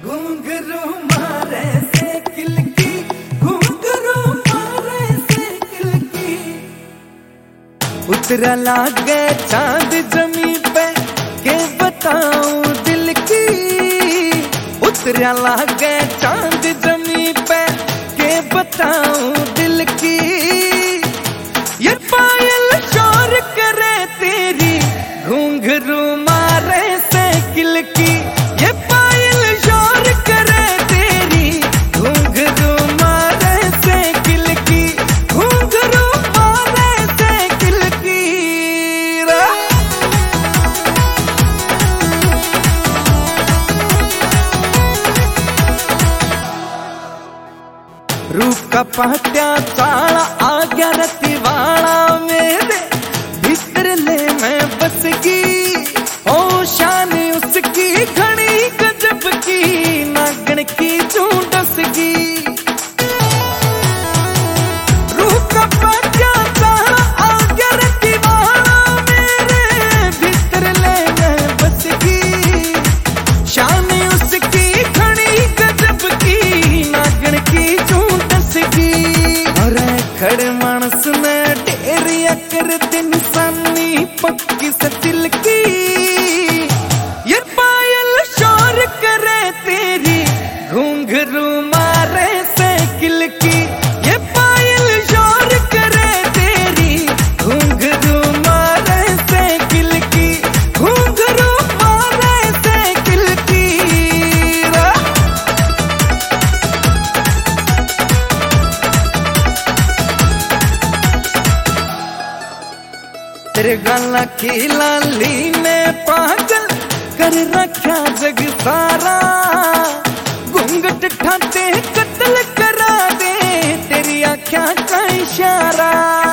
घुंघरू मारे से किलकी, घुंघरू मारे से किलकी। उतरा लागे चांद जमी पे के बताऊं दिल की, उतरा लागे चांद जमी पे के बताऊं दिल की। ये पायल शोर करे तेरी घुंघरू मारे से किलकी, ये पायल शोर करे तेरी घुंघरू मारे से किलकी, घुंघरू मारे से किलकी। रूप का पाट्या चाला आ गया रतिवाड़ा मेरे भीतर ले मैं बस गई। ओ शान उसकी घड़ी गजब की, नागण की झूठस की। रूप का पाट्या चाला आ गया रतिवाड़ा मेरे भीतर ले मैं बस गई। शान उसकी घड़ी गजब की, नागण की खड़े मानस ने डेरिया कर दिन सानी पक्की सतिल की। ये पायल शोर करे तेरी घुंघरू मारे से किलकी, ये पायल शोर करे तेरी घुंघरू मारे से किलकी, घुंघरू मारे से किलकी। तेरे गाला की लाली ने पागल कर रखा जग सारा, घूंघट ठाते कत्ल करा दे तेरी आँखों का इशारा।